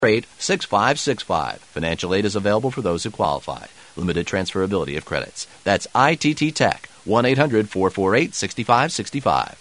888-6565. Financial aid is available for those who qualify. Limited transferability of credits. That's ITT Tech, 1-800-448-6565.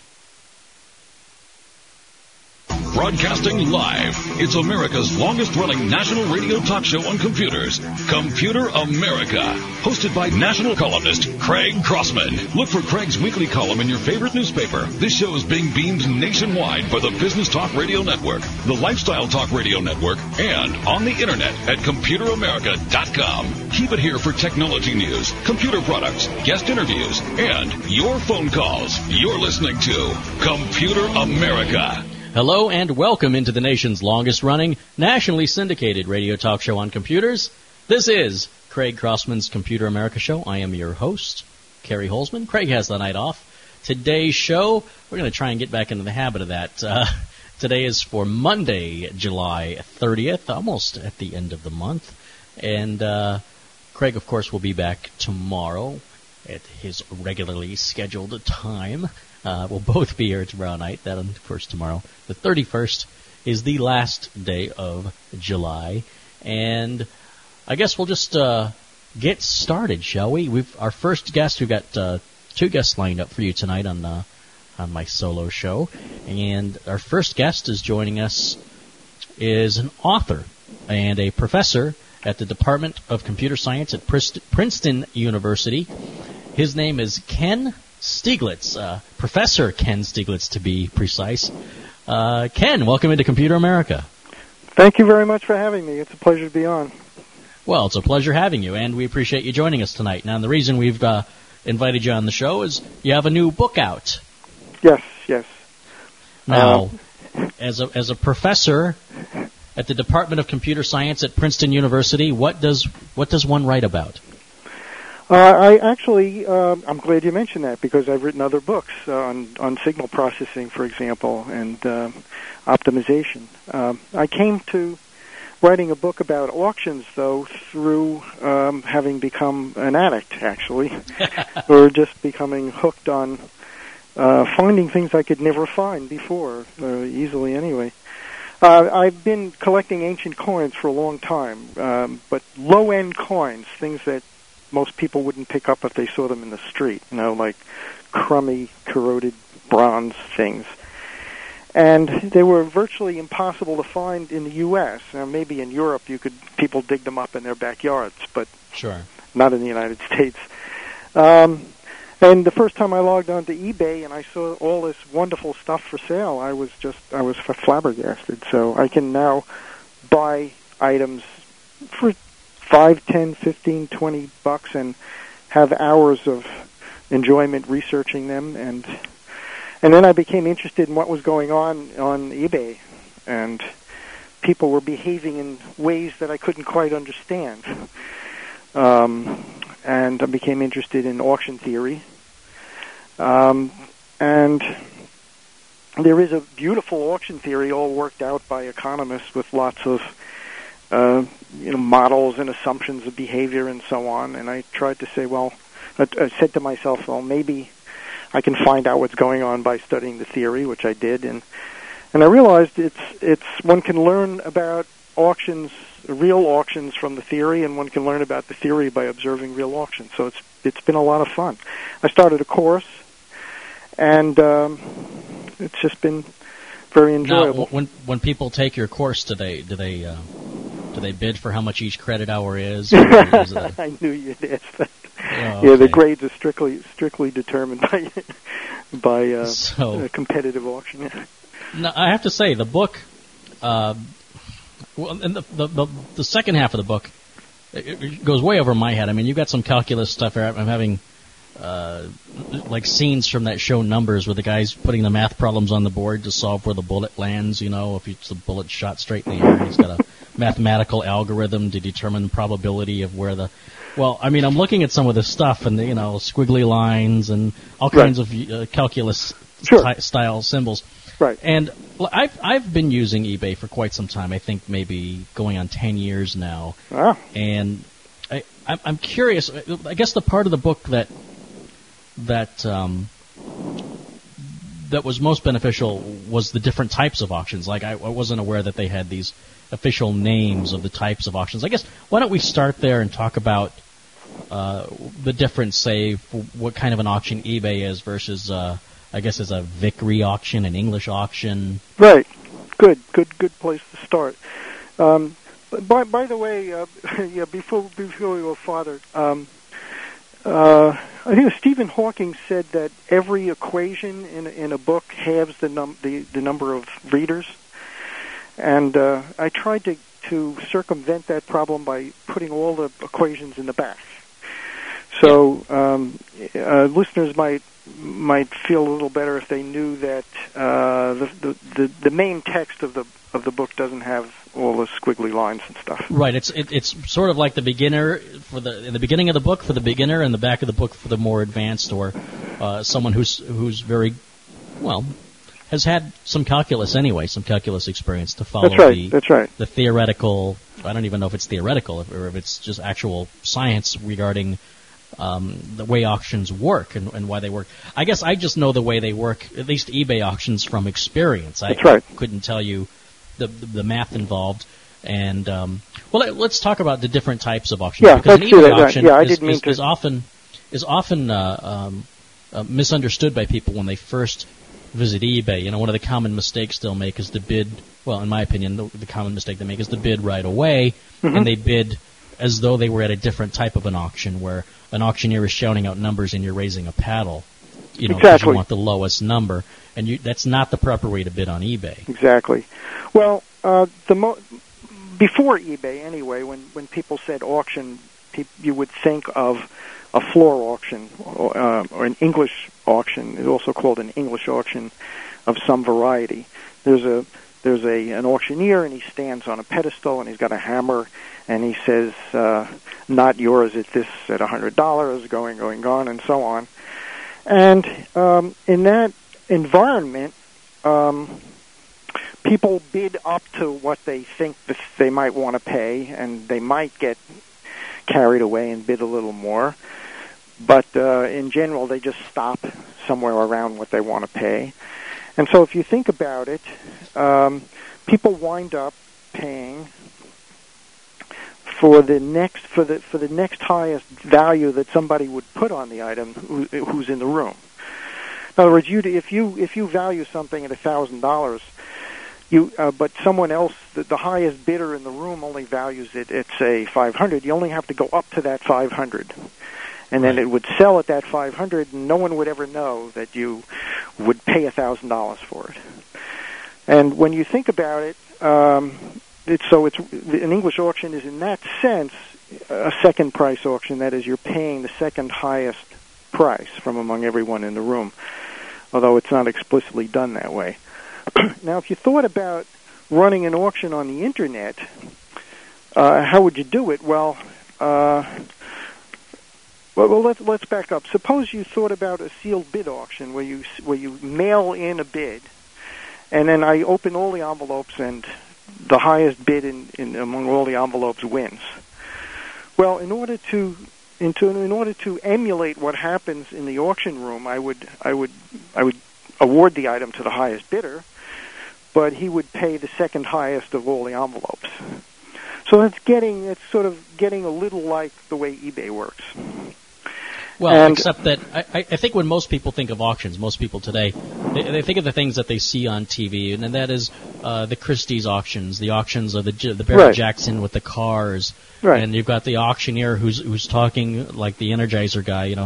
Broadcasting live, it's America's longest-running national radio talk show on computers, Computer America, hosted by national columnist Craig Crossman. Look for Craig's weekly column in your favorite newspaper. This show is being beamed nationwide by the Business Talk Radio Network, the Lifestyle Talk Radio Network, and on the internet at ComputerAmerica.com. Keep it here for technology news, computer products, guest interviews, and your phone calls. You're listening to Computer America. Hello and welcome into the nation's longest-running, nationally syndicated radio talk show on computers. This is Craig Crossman's Computer America Show. I am your host, Kerry Holzman. Craig has the night off. Today's show, we're going to try and get back into the habit of that. Today is for Monday, July 30th, almost at the end of the month. And Craig, of course, will be back tomorrow at his regularly scheduled time. We'll both be here tomorrow night. That, of course, tomorrow. The 31st is the last day of July. And I guess we'll just get started, shall we? Our first guest, we've got two guests lined up for you tonight on my solo show. And our first guest is joining us is an author and a professor at the Department of Computer Science at Princeton University. His name is Ken Stieglitz, Professor Ken Stieglitz to be precise. Ken, welcome into Computer America. Thank you very much for having me. It's a pleasure to be on. Well, it's a pleasure having you, and we appreciate you joining us tonight. Now, the reason we've invited you on the show is you have a new book out. Yes. Now, as a professor at the Department of Computer Science at Princeton University, what does one write about? I'm glad you mentioned that because I've written other books on signal processing, for example, and optimization. I came to writing a book about auctions, though, through having become an addict, actually, or just becoming hooked on finding things I could never find before, easily anyway. I've been collecting ancient coins for a long time, but low-end coins, things that most people wouldn't pick up if they saw them in the street, like crummy, corroded bronze things. And they were virtually impossible to find in the U.S. Now, maybe in Europe people dig them up in their backyards, but sure, not in the United States. And the first time I logged onto eBay and I saw all this wonderful stuff for sale, I was flabbergasted. So I can now buy items for $5, $10, $15, $20 and have hours of enjoyment researching them, and then I became interested in what was going on eBay, and people were behaving in ways that I couldn't quite understand, and I became interested in auction theory, and there is a beautiful auction theory all worked out by economists with lots of models and assumptions of behavior and so on. And I tried to say, I said to myself, maybe I can find out what's going on by studying the theory, which I did. And I realized it's one can learn about auctions, real auctions from the theory, and one can learn about the theory by observing real auctions. So it's been a lot of fun. I started a course, and it's just been very enjoyable. Now, when people take your course, do they bid for how much each credit hour is? I knew you'd ask that. Oh, yeah, the grades are strictly determined by a competitive auction. Now, I have to say, the book, and the second half of the book, it goes way over my head. I mean, you've got some calculus stuff here. I'm having like scenes from that show Numbers, where the guy's putting the math problems on the board to solve where the bullet lands. If it's the bullet shot straight in the air, he's got a mathematical algorithm to determine the probability of where the... Well, I mean, I'm looking at some of this stuff, and squiggly lines and all kinds of calculus style symbols. Right. And I've been using eBay for quite some time. I think maybe going on 10 years now. Ah. And I'm curious. I guess the part of the book that was most beneficial was the different types of auctions. Like I wasn't aware that they had these official names of the types of auctions. I guess why don't we start there and talk about the difference, say, for what kind of an auction eBay is versus, I guess, is a Vickrey auction, an English auction. Right. Good place to start. By the way, yeah, before we go farther, I think Stephen Hawking said that every equation in a book halves the number of readers, and I tried to circumvent that problem by putting all the equations in the back. So listeners might feel a little better if they knew that the main text of the book doesn't have all the squiggly lines and stuff. Right. It's sort of like the beginner in the beginning of the book for the beginner, and the back of the book for the more advanced, or someone who's very well has had some calculus experience to follow. That's right. The theoretical. I don't even know if it's theoretical or if it's just actual science regarding the way auctions work and why they work. I guess I just know the way they work, at least eBay auctions, from experience. That's right. I couldn't tell you the math involved. And let's talk about the different types of auctions. Yeah, because let's an eBay do that. auction Yeah, I didn't mean to. is often misunderstood by people when they first visit eBay. You know, one of the common mistakes they'll make is to bid. Well, in my opinion, the common mistake they make is to bid right away, and they bid as though they were at a different type of an auction, where an auctioneer is shouting out numbers and you're raising a paddle. You know, because you want the lowest number, and that's not the proper way to bid on eBay. Exactly. Well, before eBay, anyway, when people said auction, you would think of a floor auction or an English auction. It's also called an English auction of some variety. There's an auctioneer, and he stands on a pedestal, and he's got a hammer, and he says, "Not yours. It's this at $100, going on, and so on." And in that environment, people bid up to what they think they might want to pay, and they might get carried away and bid a little more. But in general, they just stop somewhere around what they want to pay. And so if you think about it, people wind up paying for the next highest value that somebody would put on the item who's in the room. In other words, if you value something at $1,000, but someone else, the highest bidder in the room, only values it at, say, $500. You only have to go up to that $500, and then it would sell at that $500, and no one would ever know that you would pay $1,000 for it. And when you think about it, an English auction is, in that sense, a second price auction. That is, you're paying the second highest price from among everyone in the room, although it's not explicitly done that way. Now, if you thought about running an auction on the Internet, how would you do it? Well, let's back up. Suppose you thought about a sealed bid auction where you mail in a bid, and then I open all the envelopes, and the highest bid in among all the envelopes wins. Well, in order to emulate what happens in the auction room, I would award the item to the highest bidder, but he would pay the second highest of all the envelopes. So it's sort of getting a little like the way eBay works. Well, except that I think when most people think of auctions, most people today, they think of the things that they see on TV, and that is the Christie's auctions, the auctions of the Barrett Jackson with the cars, and you've got the auctioneer who's talking like the Energizer guy, you know,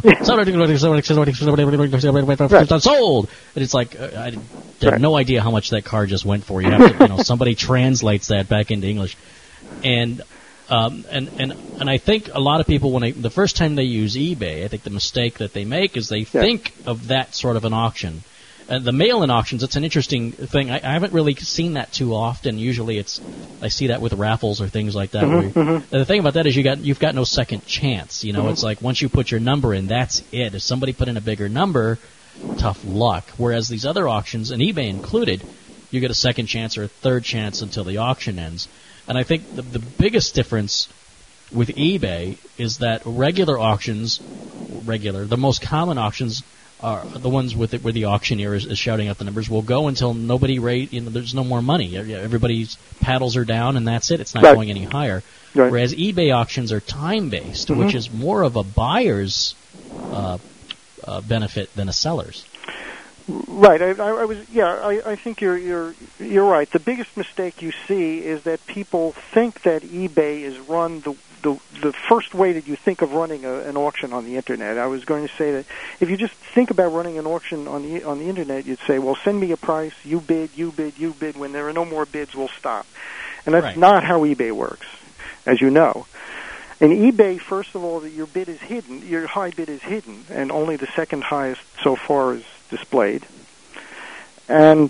sold, and it's like I have no idea how much that car just went for. You have to, somebody translates that back into English, and I think a lot of people, the first time they use eBay, I think the mistake that they make is they think of that sort of an auction. The mail-in auctions, it's an interesting thing. I haven't really seen that too often. Usually I see that with raffles or things like that. The thing about that is you've got no second chance. It's like once you put your number in, that's it. If somebody put in a bigger number, tough luck. Whereas these other auctions, and eBay included, you get a second chance or a third chance until the auction ends. And I think the biggest difference with eBay is that regular auctions, the most common auctions, the ones with it where the auctioneer is shouting out the numbers will go until there's no more money. Everybody's paddles are down, and that's it. It's not going any higher. Right. Whereas eBay auctions are time-based, which is more of a buyer's benefit than a seller's. Right. I think you're right. The biggest mistake you see is that people think that eBay is run the first way that you think of running an auction on the internet. I was going to say that if you just think about running an auction on the internet, you'd say, well, send me a price, you bid. When there are no more bids, we'll stop. And that's not how eBay works, as you know. In eBay, first of all, your bid is hidden, your high bid is hidden, and only the second highest so far is displayed. And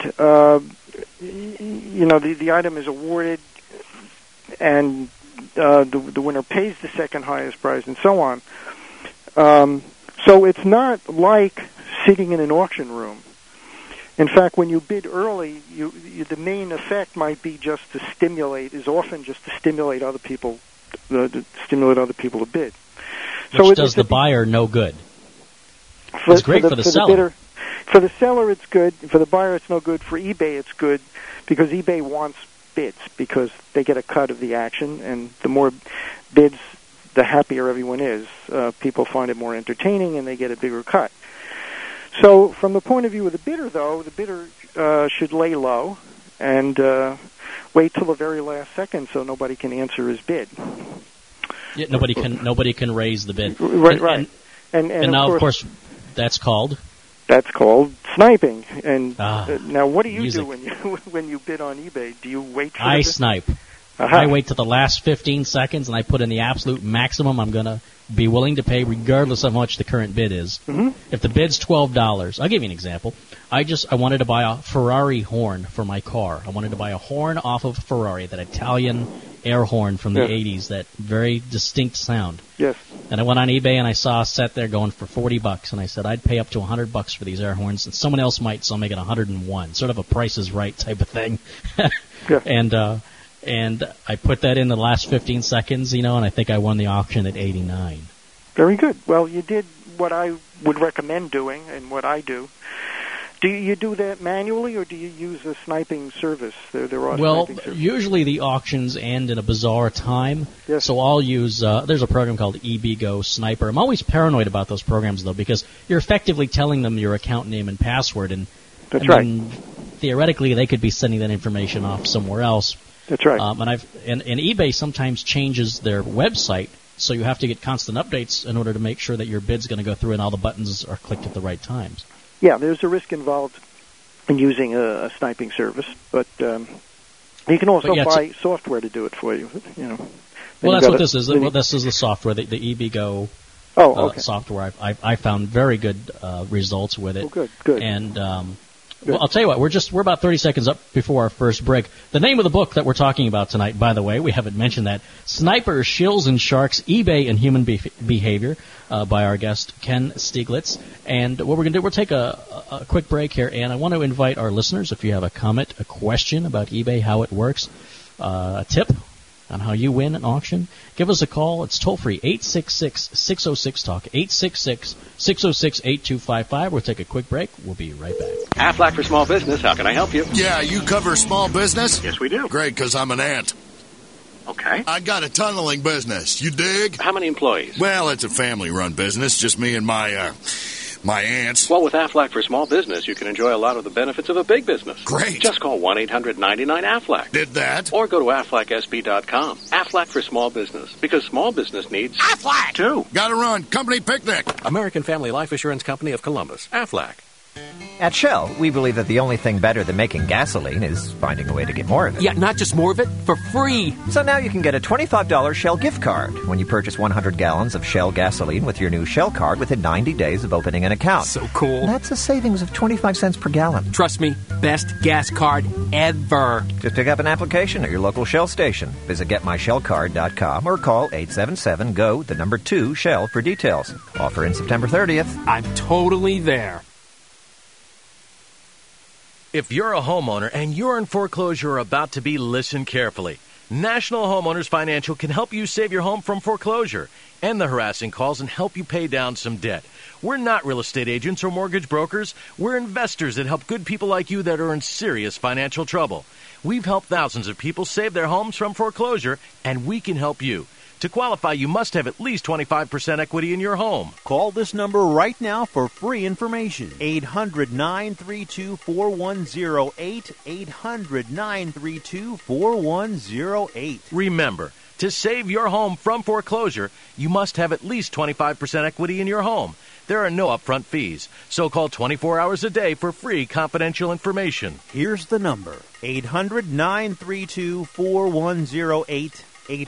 the item is awarded, and the winner pays the second highest price, and so on. So it's not like sitting in an auction room. In fact, when you bid early, the main effect might be just to stimulate other people, to bid. Which does the buyer no good. It's great for the seller. For the seller, it's good. For the buyer, it's no good. For eBay, it's good because eBay wants bids because they get a cut of the action, and the more bids, the happier everyone is. People find it more entertaining, and they get a bigger cut. So from the point of view of the bidder, though, the bidder should lay low and wait till the very last second so nobody can answer his bid. Yeah, nobody can raise the bid. Right. And now, of course, that's called sniping. And now, what do you music. do when you bid on eBay? Do you wait for I snipe. I wait till the last 15 seconds, and I put in the absolute maximum I'm going to be willing to pay, regardless of how much the current bid is. Mm-hmm. If the bid's $12, I'll give you an example. I wanted to buy a Ferrari horn for my car. I wanted to buy a horn off of Ferrari, that Italian air horn from the 80s, that very distinct sound. Yes. And I went on eBay and I saw a set there going for $40, and I said I'd pay up to $100 for these air horns, and someone else might, so I'll make it $101. Sort of a Price is Right type of thing. Yeah. And I put that in the last 15 seconds, and I think I won the auction at $89. Very good. Well, you did what I would recommend doing and what I do. Do you do that manually, or do you use a sniping service? There are sniping services. Usually the auctions end in a bizarre time, so I'll use, there's a program called EBGO Sniper. I'm always paranoid about those programs, though, because you're effectively telling them your account name and password, and theoretically they could be sending that information off somewhere else. That's right. And eBay sometimes changes their website, so you have to get constant updates in order to make sure that your bid's going to go through and all the buttons are clicked at the right times. Yeah, there's a risk involved in using a sniping service, but you can also buy software to do it for you. Well, that's what this is. This is the software, the EBGO software. I found very good results with it. Oh, good. And well, I'll tell you what, we're about 30 seconds up before our first break. The name of the book that we're talking about tonight, by the way, we haven't mentioned that, Snipers, Shills, and Sharks, eBay and Human Behavior, by our guest, Ken Stieglitz. And what we're going to do, we'll take a quick break here, and I want to invite our listeners, if you have a comment, a question about eBay, how it works, a tip on how you win an auction, give us a call. It's toll-free, 866-606-TALK, 866-606-8255. We'll take a quick break. We'll be right back. Aflac for Small Business. How can I help you? Yeah, you cover small business? Yes, we do. Great, because I'm an ant. Okay. I got a tunneling business. You dig? How many employees? Well, it's a family-run business, just me and my ants. Well, with Aflac for Small Business, you can enjoy a lot of the benefits of a big business. Great. Just call 1-800-99-AFLAC. Did that? Or go to AFLACSB.com. Aflac for Small Business, because small business needs Aflac too. Gotta run. Company picnic. American Family Life Assurance Company of Columbus. Aflac. At Shell, we believe that the only thing better than making gasoline is finding a way to get more of it. Yeah, not just more of it, for free. So now you can get a $25 Shell gift card when you purchase 100 gallons of Shell gasoline with your new Shell card within 90 days of opening an account. So cool. That's a savings of 25 cents per gallon. Trust me, best gas card ever. Just pick up an application at your local Shell station. Visit GetMyShellCard.com or call 877-GO-2-SHELL for details. Offer in September 30th. I'm totally there. If you're a homeowner and you're in foreclosure or about to be, listen carefully. National Homeowners Financial can help you save your home from foreclosure, end the harassing calls, and help you pay down some debt. We're not real estate agents or mortgage brokers. We're investors that help good people like you that are in serious financial trouble. We've helped thousands of people save their homes from foreclosure, and we can help you. To qualify, you must have at least 25% equity in your home. Call this number right now for free information. 800-932-4108. 800-932-4108. Remember, to save your home from foreclosure, you must have at least 25% equity in your home. There are no upfront fees, so call 24 hours a day for free confidential information. Here's the number, 800-932-4108.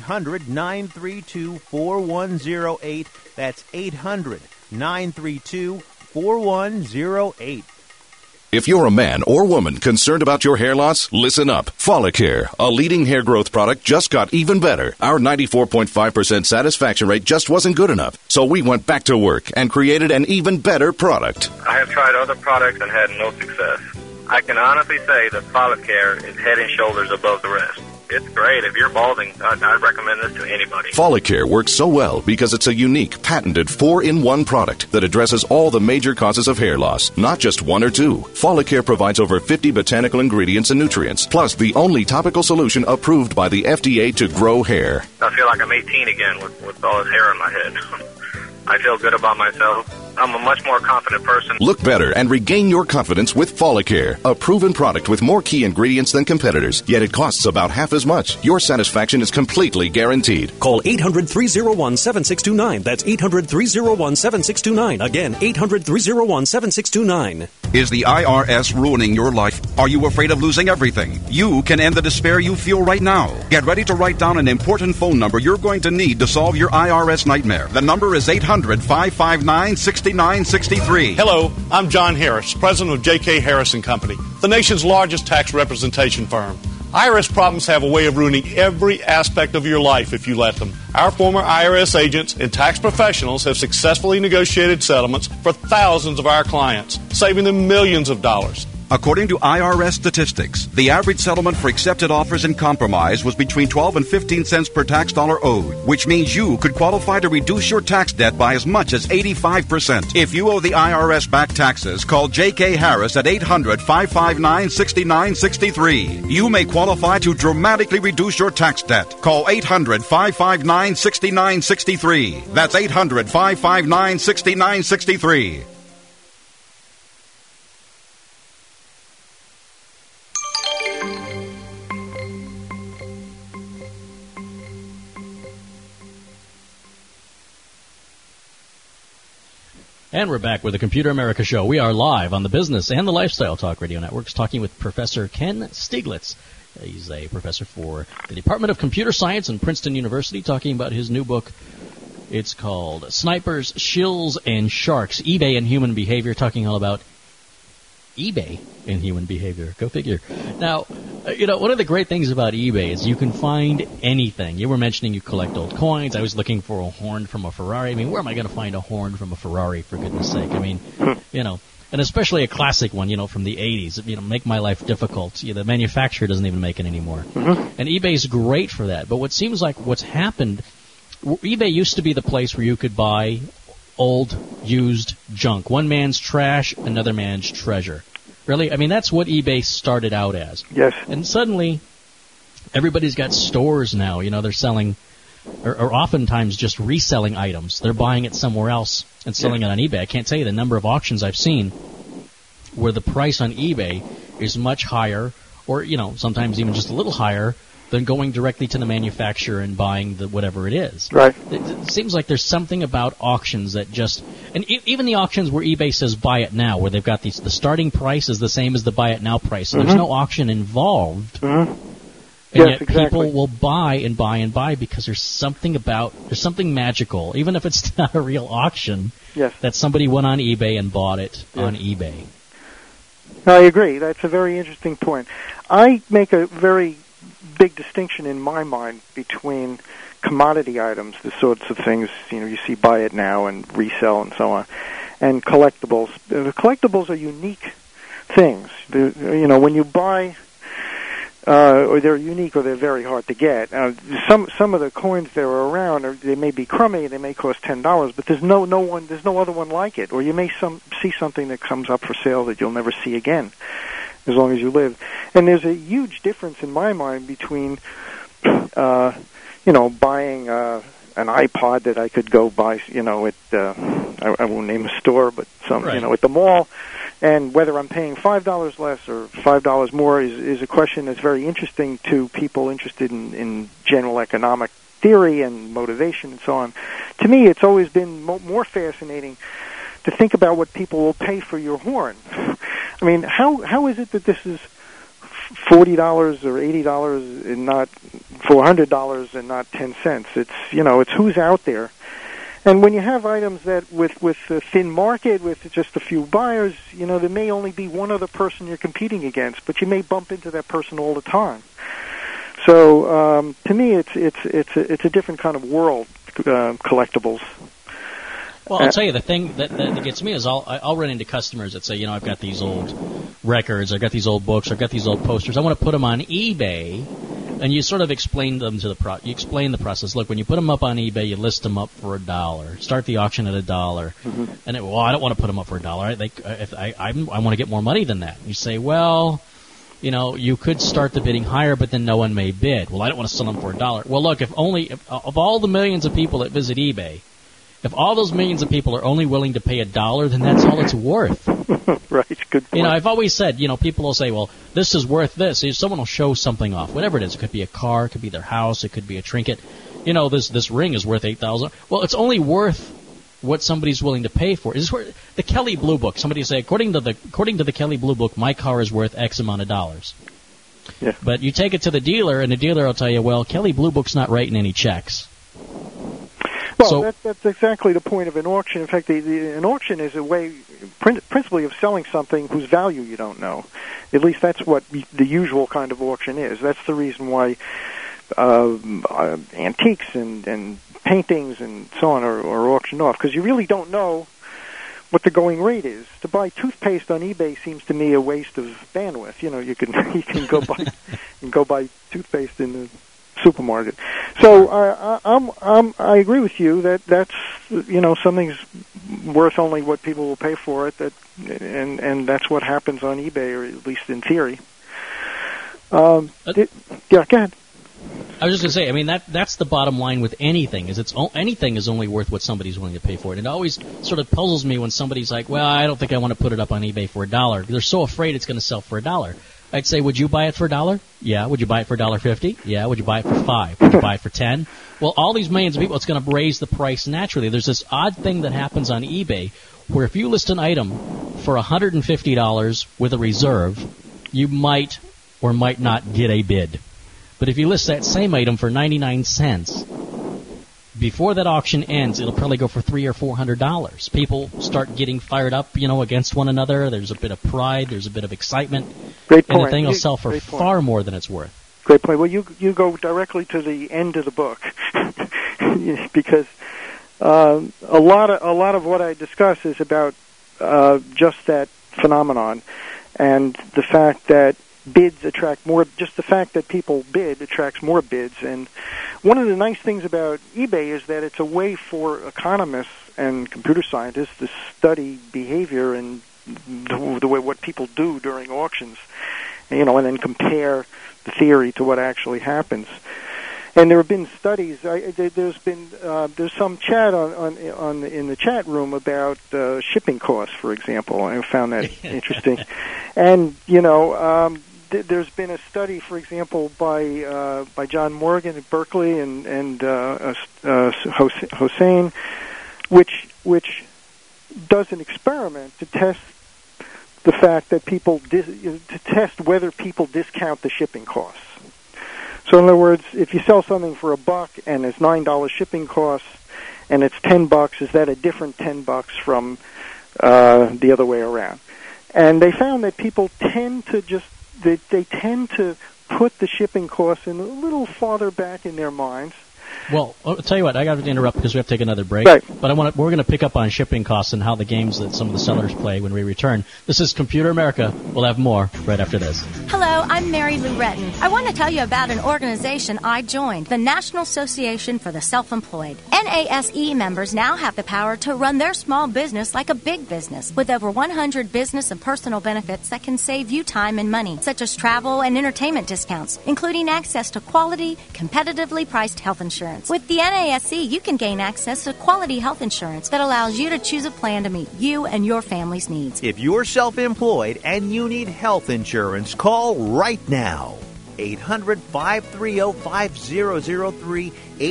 800-932-4108. That's 800-932-4108. If you're a man or woman concerned about your hair loss, listen up. Follicare, a leading hair growth product, just got even better. Our 94.5% satisfaction rate just wasn't good enough, so we went back to work and created an even better product. I have tried other products and had no success. I can honestly say that Follicare is head and shoulders above the rest. It's great. If you're balding, I'd recommend this to anybody. Follicare works so well because it's a unique, patented 4-in-1 product that addresses all the major causes of hair loss, not just one or two. Follicare provides over 50 botanical ingredients and nutrients, plus the only topical solution approved by the FDA to grow hair. I feel like I'm 18 again with all this hair on my head. I feel good about myself. I'm a much more confident person. Look better and regain your confidence with Follicare, a proven product with more key ingredients than competitors, yet it costs about half as much. Your satisfaction is completely guaranteed. Call 800-301-7629. That's 800-301-7629. Again, 800-301-7629. Is the IRS ruining your life? Are you afraid of losing everything? You can end the despair you feel right now. Get ready to write down an important phone number you're going to need to solve your IRS nightmare. The number is 800-559-6963. Hello, I'm John Harris, president of J.K. Harris & Company, the nation's largest tax representation firm. IRS problems have a way of ruining every aspect of your life if you let them. Our former IRS agents and tax professionals have successfully negotiated settlements for thousands of our clients, saving them millions of dollars. According to IRS statistics, the average settlement for accepted offers and compromise was between 12 and 15 cents per tax dollar owed, which means you could qualify to reduce your tax debt by as much as 85%. If you owe the IRS back taxes, call J.K. Harris at 800-559-6963. You may qualify to dramatically reduce your tax debt. Call 800-559-6963. That's 800-559-6963. And we're back with the Computer America Show. We are live on the Business and the Lifestyle Talk Radio Networks, talking with Professor Ken Stieglitz. He's a professor for the Department of Computer Science in Princeton University, talking about his new book. It's called Snipers, Shills, and Sharks, eBay and Human Behavior, talking all about eBay and human behavior. Go figure. Now, one of the great things about eBay is you can find anything. You were mentioning you collect old coins. I was looking for a horn from a Ferrari. I mean, where am I going to find a horn from a Ferrari, for goodness sake? I mean, and especially a classic one, from the 80s. Make my life difficult. The manufacturer doesn't even make it anymore. Mm-hmm. And eBay's great for that. But what seems like what's happened, eBay used to be the place where you could buy old, used junk. One man's trash, another man's treasure. Really? I mean, that's what eBay started out as. Yes. And suddenly, everybody's got stores now. They're selling, or oftentimes just reselling items. They're buying it somewhere else and selling it on eBay. I can't tell you the number of auctions I've seen where the price on eBay is much higher, or, sometimes even just a little higher, than going directly to the manufacturer and buying whatever it is. Right. It seems like there's something about auctions that just... And even the auctions where eBay says buy it now, where they've got the starting price is the same as the buy it now price. So there's no auction involved. Mm-hmm. And yet people will buy and buy and buy because there's something magical, even if it's not a real auction, that somebody went on eBay and bought it on eBay. I agree. That's a very interesting point. I make a very big distinction in my mind between commodity items, the sorts of things you see buy it now and resell and so on, and collectibles. The collectibles are unique things. When you buy or they're unique, or they're very hard to get. Some of the coins that are around, they may be crummy, they may cost $10, but there's no other one like it. Or you may see something that comes up for sale that you'll never see again, as long as you live. And there's a huge difference in my mind between, buying an iPod that I could go buy, at I won't name a store, but at the mall. And whether I'm paying $5 less or $5 more is a question that's very interesting to people interested in general economic theory and motivation and so on. To me, it's always been more fascinating to think about what people will pay for your horn. I mean, how is it that this is $40 or $80 and not $400 and not 10 cents? It's who's out there. And when you have items that with a thin market, with just a few buyers, there may only be one other person you're competing against, but you may bump into that person all the time. So to me, it's a different kind of world, collectibles. Well, I'll tell you, the thing that gets me is I'll run into customers that say, I've got these old records, I've got these old books, I've got these old posters, I want to put them on eBay. And you sort of explain them to you explain the process. Look, when you put them up on eBay, you list them up for $1. Start the auction at $1. Mm-hmm. And I don't want to put them up for $1. I want to get more money than that. You say, well, you could start the bidding higher, but then no one may bid. Well, I don't want to sell them for $1. Well, look, if of all the millions of people that visit eBay, if all those millions of people are only willing to pay $1, then that's all it's worth. Right, good point. I've always said, people will say, well, this is worth this. Someone will show something off, whatever it is. It could be a car, it could be their house, it could be a trinket. This ring is worth $8,000. Well, it's only worth what somebody's willing to pay for. Is this where the Kelley Blue Book? Somebody say, according to the Kelley Blue Book, my car is worth X amount of dollars. Yeah. But you take it to the dealer, and the dealer will tell you, well, Kelley Blue Book's not writing any checks. Well, that's exactly the point of an auction. In fact, an auction is a way, principally, of selling something whose value you don't know. At least that's what the usual kind of auction is. That's the reason why antiques and paintings and so on are auctioned off, because you really don't know what the going rate is. To buy toothpaste on eBay seems to me a waste of bandwidth. You can go buy toothpaste in the supermarket. So I agree with you that's something's worth only what people will pay for it. And that's what happens on eBay, or at least in theory. Yeah, go ahead. I was just going to say, that's the bottom line with anything, is anything is only worth what somebody's willing to pay for it. It always sort of puzzles me when somebody's like, well, I don't think I want to put it up on eBay for $1. They're so afraid it's going to sell for $1. I'd say, would you buy it for $1? Yeah. Would you buy it for $1.50? Yeah. Would you buy it for $5? Would you buy it for $10? Well, all these millions of people, it's going to raise the price naturally. There's this odd thing that happens on eBay where if you list an item for $150 with a reserve, you might or might not get a bid. But if you list that same item for 99 cents, before that auction ends, it'll probably go for $300 or $400. People start getting fired up, against one another. There's a bit of pride. There's a bit of excitement. Great point. And the thing will sell for far more than it's worth. Great point. Well, you go directly to the end of the book because a lot of what I discuss is about just that phenomenon, and the fact that bids attract more. Just the fact that people bid attracts more bids. And one of the nice things about eBay is that it's a way for economists and computer scientists to study behavior and the way what people do during auctions, and then compare the theory to what actually happens. And there have been studies. There's some chat in the chat room about shipping costs, for example. I found that interesting. And there's been a study, for example, by John Morgan at Berkeley and Hossein, which does an experiment to test the fact that to test whether people discount the shipping costs. So in other words, if you sell something for $1 and it's $9 shipping costs and it's $10, is that a different $10 from the other way around? And they found that people tend to they tend to put the shipping costs in a little farther back in their minds, Well, I'll tell you what, I got to interrupt because we have to take another break. Right. But we're going to pick up on shipping costs and how the games that some of the sellers play when we return. This is Computer America. We'll have more right after this. Hello, I'm Mary Lou Retton. I want to tell you about an organization I joined, the National Association for the Self-Employed. NASE members now have the power to run their small business like a big business, with over 100 business and personal benefits that can save you time and money, such as travel and entertainment discounts, including access to quality, competitively priced health insurance. With the NASE, you can gain access to quality health insurance that allows you to choose a plan to meet you and your family's needs. If you're self-employed and you need health insurance, call right now. 800-530-5003,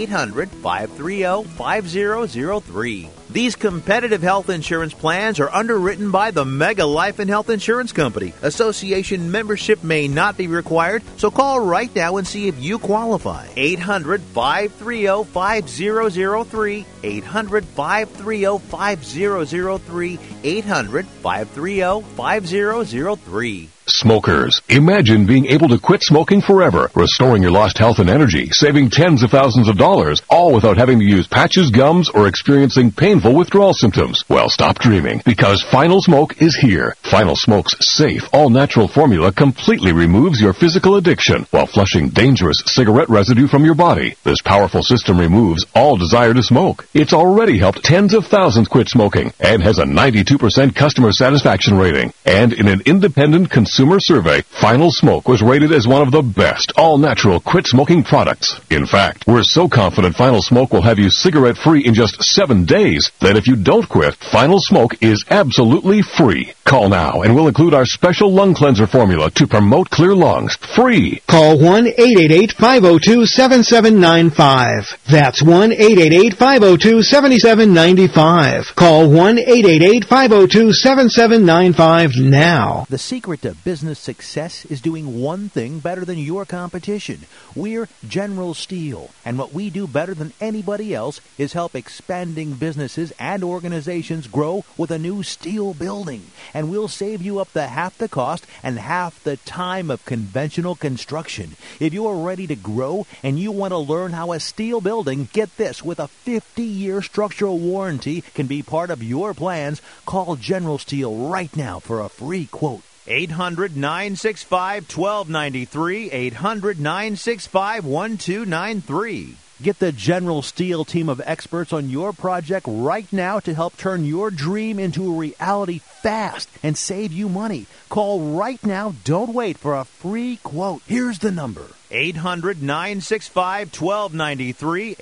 800-530-5003. These competitive health insurance plans are underwritten by the Mega Life and Health Insurance Company. Association membership may not be required, so call right now and see if you qualify. 800-530-5003, 800-530-5003, 800-530-5003. Smokers, imagine being able to quit smoking forever, restoring your lost health and energy, saving tens of thousands of dollars, all without having to use patches, gums, or experiencing painful withdrawal symptoms. Well, stop dreaming, because Final Smoke is here. Final Smoke's safe, all-natural formula completely removes your physical addiction while flushing dangerous cigarette residue from your body. This powerful system removes all desire to smoke. It's already helped tens of thousands quit smoking and has a 92% customer satisfaction rating. And in an independent consumer survey, Final Smoke was rated as one of the best all-natural quit-smoking products. In fact, we're so confident Final Smoke will have you cigarette-free in just 7 days that if you don't quit, Final Smoke is absolutely free. Call now and we'll include our special lung cleanser formula to promote clear lungs. Free. Call 1-888-502-7795. That's 1-888-502-7795. Call 1-888-502-7795 now. The secret to business success is doing one thing better than your competition. We're General Steel, and what we do better than anybody else is help expanding businesses and organizations grow with a new steel building. And we'll save you up to half the cost and half the time of conventional construction. If you're ready to grow and you want to learn how a steel building, get this, with a 50-year structural warranty can be part of your plans, call General Steel right now for a free quote. 800-965-1293, 800-965-1293. Get the General Steel team of experts on your project right now to help turn your dream into a reality fast and save you money. Call right now. Don't wait for a free quote. Here's the number. 800-965-1293,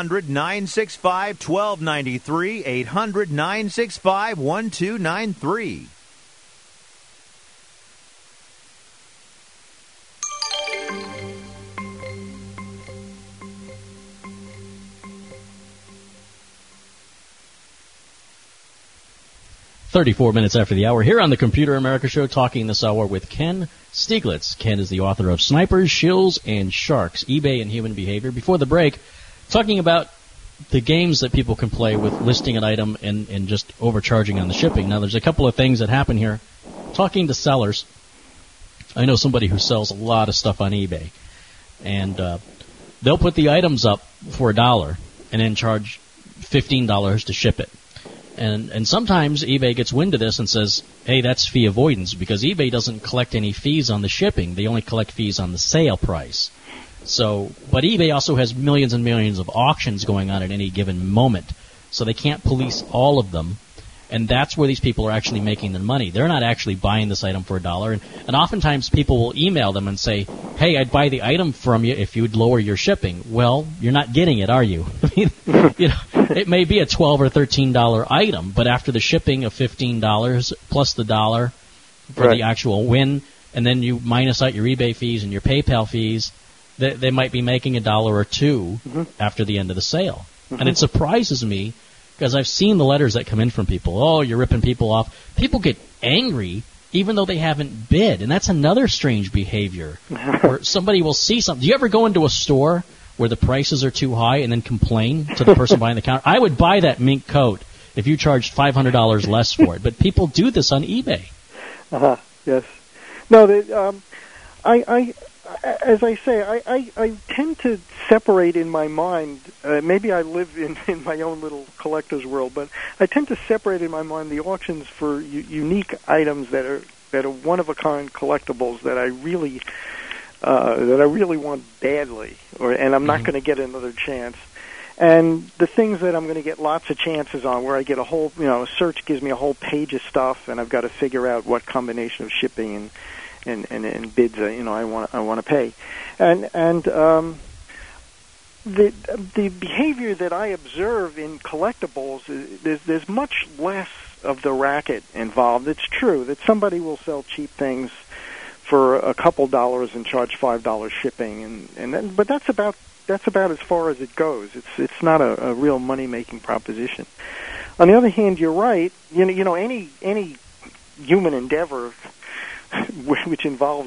800-965-1293, 800-965-1293. "34 minutes after the hour, here on the Computer America Show, talking this hour with Ken Stieglitz. Ken is the author of Snipers, Shills, and Sharks, eBay and Human Behavior. Before the break, talking about the games that people can play with listing an item and just overcharging on the shipping. Now, there's a couple of things that happen here. Talking to sellers, I know somebody who sells a lot of stuff on eBay, and they'll put the items up for $1 and then charge $15 to ship it. And sometimes eBay gets wind of this and says, hey, that's fee avoidance, because eBay doesn't collect any fees on the shipping. They only collect fees on the sale price. But eBay also has millions and millions of auctions going on at any given moment, so they can't police all of them. And that's where these people are actually making their money. They're not actually buying this item for $1. And oftentimes people will email them and say, hey, I'd buy the item from you if you'd lower your shipping. Well, you're not getting it, are you? I mean, it may be a $12 or $13 item, but after the shipping of $15 plus the $1 for the actual win, and then you minus out your eBay fees and your PayPal fees, they might be making $1 or $2 after the end of the sale. And it surprises me, because I've seen the letters that come in from people. Oh, you're ripping people off. People get angry even though they haven't bid, and that's another strange behavior. Where somebody will see something. Do you ever go into a store where the prices are too high and then complain to the person behind the counter? I would buy that mink coat if you charged $500 less for it, but people do this on eBay. Yes. No, as I say, I tend to separate in my mind. Maybe I live in my own little collector's world, but I tend to separate in my mind the auctions for unique items that are one of a kind collectibles that I really want badly, and I'm not going to get another chance. And the things that I'm going to get lots of chances on, where I get a whole, a search gives me a whole page of stuff, and I've got to figure out what combination of shipping and bids I want to pay, and the behavior that I observe in collectibles there's much less of the racket involved. It's true that somebody will sell cheap things for a couple dollars and charge $5 shipping, but that's about as far as it goes. It's not a real money making proposition. On the other hand, you're right. Any human endeavor which involves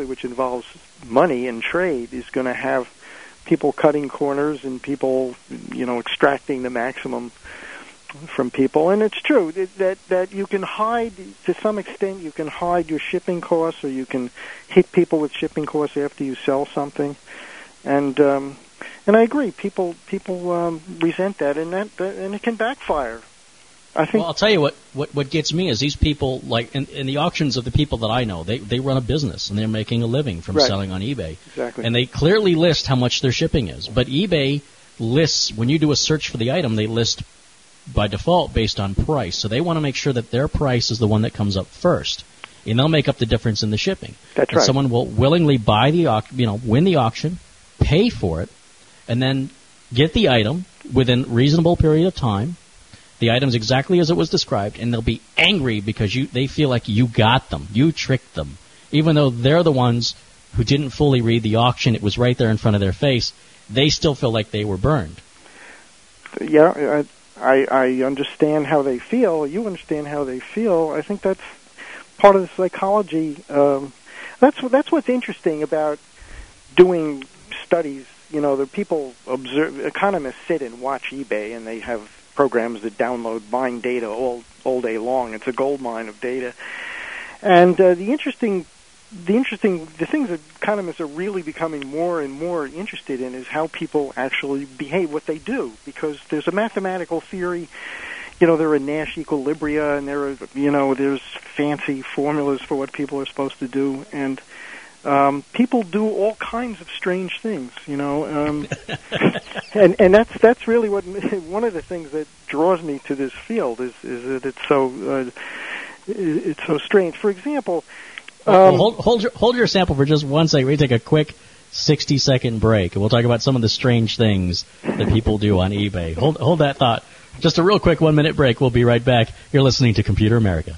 money and trade is going to have people cutting corners and people extracting the maximum from people. And it's true that you can hide, to some extent, you can hide your shipping costs, or you can hit people with shipping costs after you sell something. And I agree, people resent that, and it can backfire. I think. Well, I'll tell you what gets me is these people, like in the auctions of the people that I know, they run a business and they're making a living from selling on eBay. Exactly. And they clearly list how much their shipping is. But eBay lists, when you do a search for the item, they list by default based on price. So they want to make sure that their price is the one that comes up first. And they'll make up the difference in the shipping. That's right. Someone will willingly buy win the auction, pay for it, and then get the item within a reasonable period of time. The item's exactly as it was described, and they'll be angry because they feel like you got them, you tricked them, even though they're the ones who didn't fully read the auction. It was right there in front of their face. They still feel like they were burned. Yeah, I understand how they feel. You understand how they feel. I think that's part of the psychology. That's what's interesting about doing studies. The people observe. Economists sit and watch eBay, and they have programs that download mine data all day long. It's a gold mine of data. And the thing that economists are really becoming more and more interested in is how people actually behave, what they do, because there's a mathematical theory. There are Nash equilibria, and there's fancy formulas for what people are supposed to do, and people do all kinds of strange things, and that's really one of the things that draws me to this field is that it's so strange. For example, hold your sample for just 1 second. We take a quick 60-second break, and we'll talk about some of the strange things that people do on eBay. Hold that thought. Just a real quick 1-minute break. We'll be right back. You're listening to Computer America.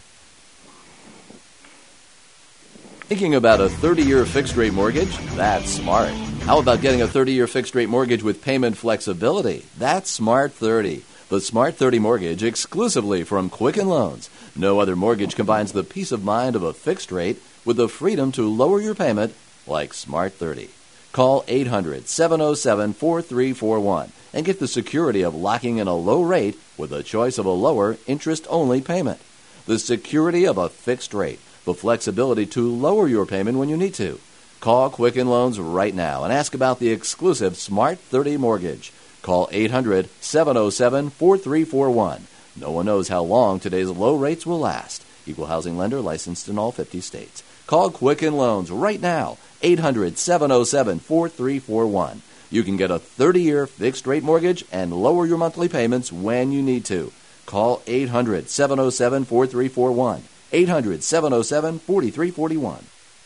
Thinking about a 30-year fixed-rate mortgage? That's smart. How about getting a 30-year fixed-rate mortgage with payment flexibility? That's Smart 30. The Smart 30 mortgage exclusively from Quicken Loans. No other mortgage combines the peace of mind of a fixed rate with the freedom to lower your payment like Smart 30. Call 800-707-4341 and get the security of locking in a low rate with the choice of a lower interest-only payment. The security of a fixed rate. The flexibility to lower your payment when you need to. Call Quicken Loans right now and ask about the exclusive Smart 30 mortgage. Call 800-707-4341. No one knows how long today's low rates will last. Equal housing lender licensed in all 50 states. Call Quicken Loans right now. 800-707-4341. You can get a 30-year fixed-rate mortgage and lower your monthly payments when you need to. Call 800-707-4341. 800-707-4341.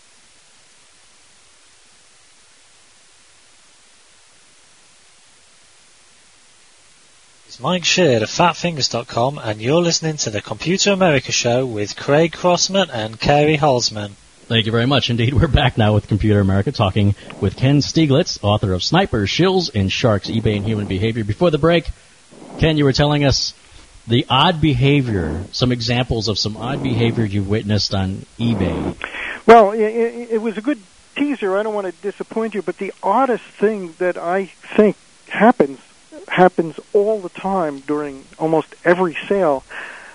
It's Mike Sheard of FatFingers.com, and you're listening to the Computer America Show with Craig Crossman and Kerry Holzman. Thank you very much indeed. We're back now with Computer America, talking with Ken Stieglitz, author of Snipers, Shills, and Sharks, eBay and Human Behavior. Before the break, Ken, you were telling us the odd behavior, some examples of some odd behavior you've witnessed on eBay. Well, it was a good teaser. I don't want to disappoint you, but the oddest thing that I think happens all the time during almost every sale.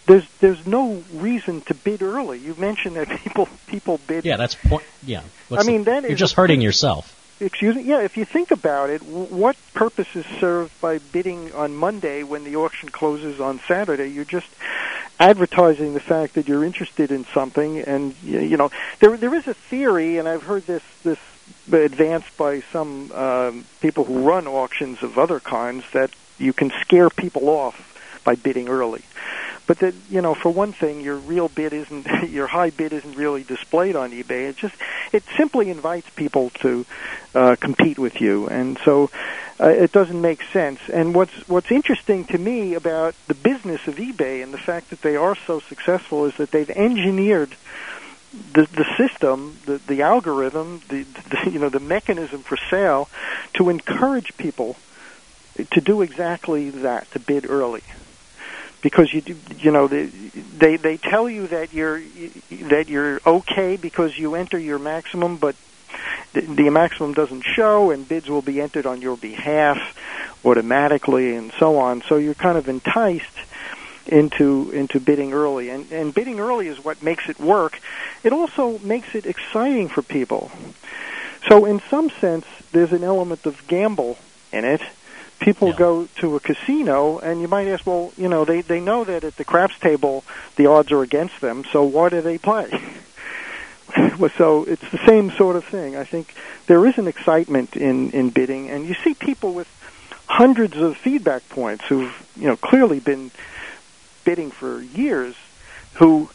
there's no reason to bid early. You mentioned that people bid. Yeah, that's point. Yeah, I mean that you're just hurting yourself. Excuse me? Yeah, if you think about it, what purpose is served by bidding on Monday when the auction closes on Saturday? You're just advertising the fact that you're interested in something, and you know there is a theory, and I've heard this advanced by some people who run auctions of other kinds, that you can scare people off by bidding early. But that, you know, for one thing, your high bid isn't really displayed on eBay. It simply invites people to compete with you, and so it doesn't make sense. And what's interesting to me about the business of eBay and the fact that they are so successful is that they've engineered the system, the algorithm, the mechanism for sale to encourage people to do exactly that, to bid early. Because they tell you that you're okay because you enter your maximum, but the maximum doesn't show, and bids will be entered on your behalf automatically, and so on. So you're kind of enticed into bidding early, and bidding early is what makes it work. It also makes it exciting for people. So in some sense, there's an element of gamble in it. People go to a casino, and you might ask, well, you know, they know that at the craps table the odds are against them, so why do they play? So it's the same sort of thing. I think there is an excitement in bidding, and you see people with hundreds of feedback points who've, you know, clearly been bidding for years, who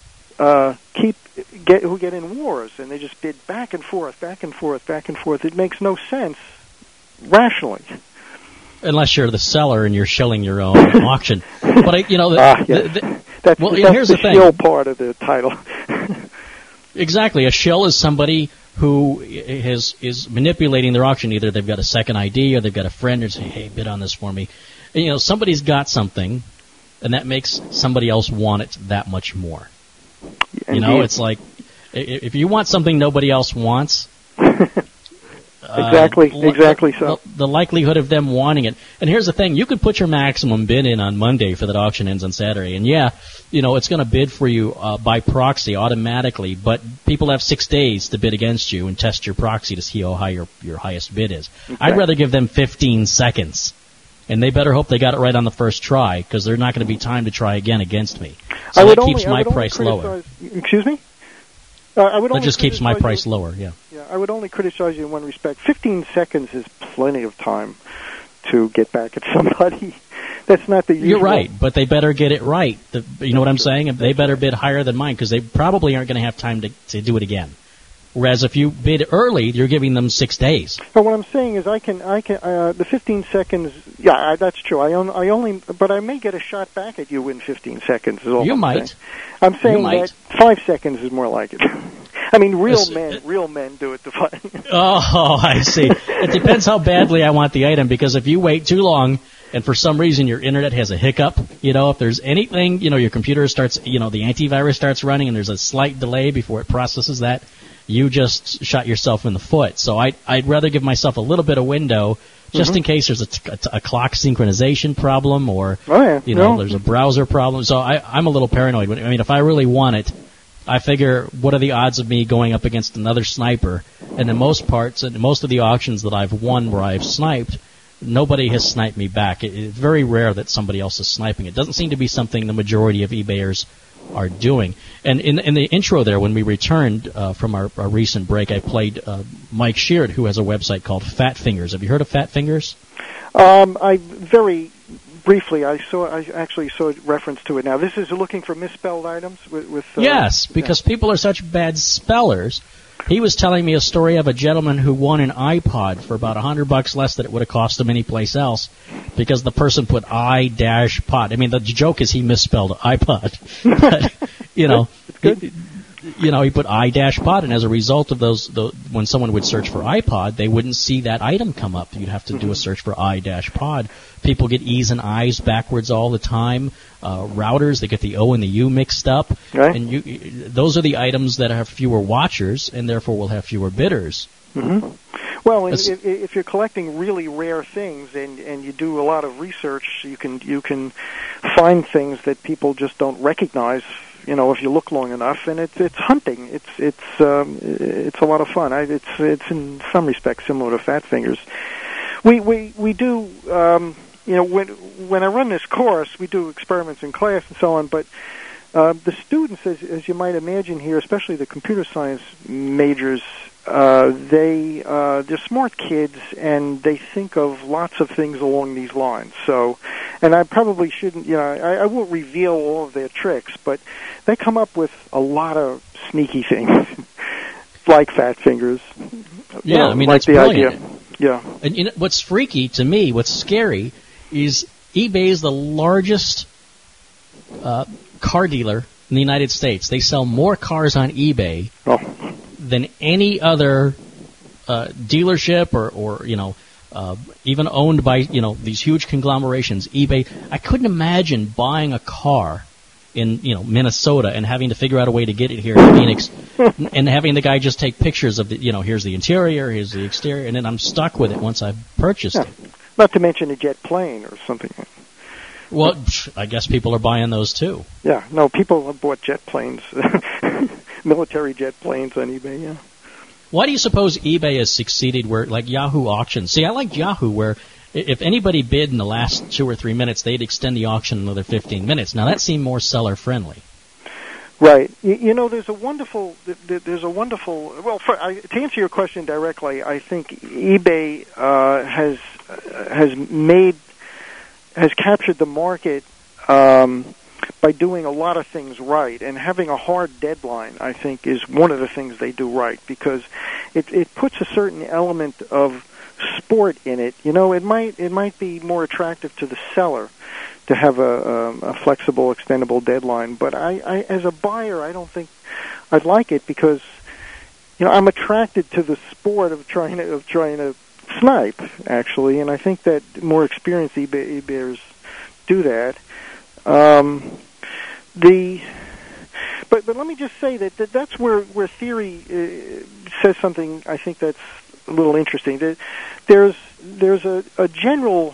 get in wars, and they just bid back and forth, back and forth, back and forth. It makes no sense rationally. Unless you're the seller and you're shilling your own auction. But that's here's the thing. Shill part of the title. Exactly. A shill is somebody who is manipulating their auction. Either they've got a second ID or they've got a friend who's saying, hey, bid on this for me. And, you know, somebody's got something, and that makes somebody else want it that much more. Indeed. You know, it's like if you want something nobody else wants. Exactly so. The likelihood of them wanting it. And here's the thing. You could put your maximum bid in on Monday for that auction ends on Saturday. And, yeah, you know, it's going to bid for you by proxy automatically. But people have 6 days to bid against you and test your proxy to see how high your highest bid is. Okay. I'd rather give them 15 seconds. And they better hope they got it right on the first try, because there's not going to be time to try again against me. So that keeps my price lower. Excuse me? That just keeps my price lower, yeah. Yeah, I would only criticize you in one respect. 15 seconds is plenty of time to get back at somebody. That's not the usual. You're right, but they better get it right. You know what I'm saying? They better bid higher than mine, because they probably aren't going to have time to do it again. Whereas if you bid early, you're giving them 6 days. But what I'm saying is, I can the 15 seconds. Yeah, that's true. But I may get a shot back at you in 15 seconds. Is all you I'm might. Saying. I'm saying that 5 seconds is more like it. I mean, real men do it to fight. Oh, I see. It depends how badly I want the item, because if you wait too long and for some reason your internet has a hiccup, you know, if there's anything, you know, your computer starts, you know, the antivirus starts running and there's a slight delay before it processes that, you just shot yourself in the foot. So I'd rather give myself a little bit of window just in case there's a clock synchronization problem or, there's a browser problem. So I'm a little paranoid. I mean, if I really want it, I figure, what are the odds of me going up against another sniper? And in most parts, and most of the auctions that I've won where I've sniped, nobody has sniped me back. It's very rare that somebody else is sniping. It doesn't seem to be something the majority of eBayers are doing. And in the intro there, when we returned from our recent break, I played Mike Sheard, who has a website called Fat Fingers. Have you heard of Fat Fingers? I very briefly, I actually saw a reference to it now. This is looking for misspelled items with yes, because people are such bad spellers. He was telling me a story of a gentleman who won an iPod for about $100 less than it would have cost him anyplace else, because the person put I-pod. I mean, the joke is he misspelled iPod, but you know, he put I-pod, and as a result of those, when someone would search for iPod, they wouldn't see that item come up. You'd have to do a search for I-pod. People get E's and I's backwards all the time. Routers, they get the O and the U mixed up. Right. And those are the items that have fewer watchers, and therefore will have fewer bidders. Mm-hmm. Well, if you're collecting really rare things and you do a lot of research, you can find things that people just don't recognize. If you look long enough, and it's hunting. It's a lot of fun. It's in some respects similar to Fat Fingers. We do when I run this course, we do experiments in class and so on, but the students, as you might imagine here, especially the computer science majors, they're smart kids, and they think of lots of things along these lines. So, and I probably shouldn't, I won't reveal all of their tricks, but they come up with a lot of sneaky things, like Fat Fingers. Yeah, I mean, like that's the brilliant. idea. Yeah. And what's freaky to me, what's scary, is eBay is the largest car dealer in the United States. They sell more cars on eBay than any other dealership or even owned by these huge conglomerations. eBay. I couldn't imagine buying a car in Minnesota and having to figure out a way to get it here in Phoenix, and having the guy just take pictures of the here's the interior, here's the exterior, and then I'm stuck with it once I've purchased it. Not to mention a jet plane or something. Well, I guess people are buying those too. Yeah, no, people have bought jet planes, military jet planes on eBay. Yeah. Why do you suppose eBay has succeeded where, like Yahoo Auctions? See, I like Yahoo where if anybody bid in the last 2 or 3 minutes, they'd extend the auction another 15 minutes. Now, that seemed more seller-friendly. Right. There's a wonderful. Well, to answer your question directly, I think eBay has captured the market by doing a lot of things right, and having a hard deadline, I think, is one of the things they do right, because it puts a certain element of sport in it. It might be more attractive to the seller to have a flexible, extendable deadline, but I as a buyer, I don't think I'd like it, because I'm attracted to the sport of trying to snipe, actually, and I think that more experienced eBayers do that. But let me just say that's where theory says something I think that's a little interesting. There's a general